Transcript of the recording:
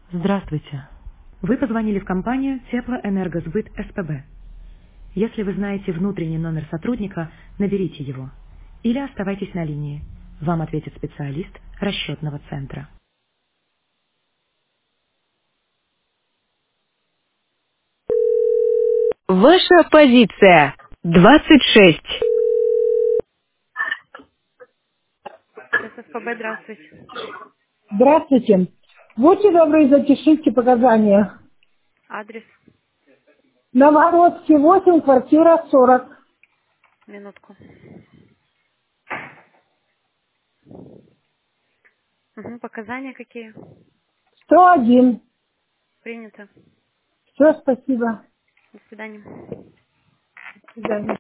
Здравствуйте. Вы позвонили в компанию Теплоэнергосбыт СПБ. Если вы знаете внутренний номер сотрудника, наберите его. Или оставайтесь на линии. Вам ответит специалист расчетного центра. Ваша позиция 26. ССПБ, здравствуйте. Здравствуйте. Будьте добры, запишите показания. Адрес, Новгородский 8, квартира 40. минутку. Угу, показания какие? 101. Принято. Все, спасибо. До свидания. До свидания.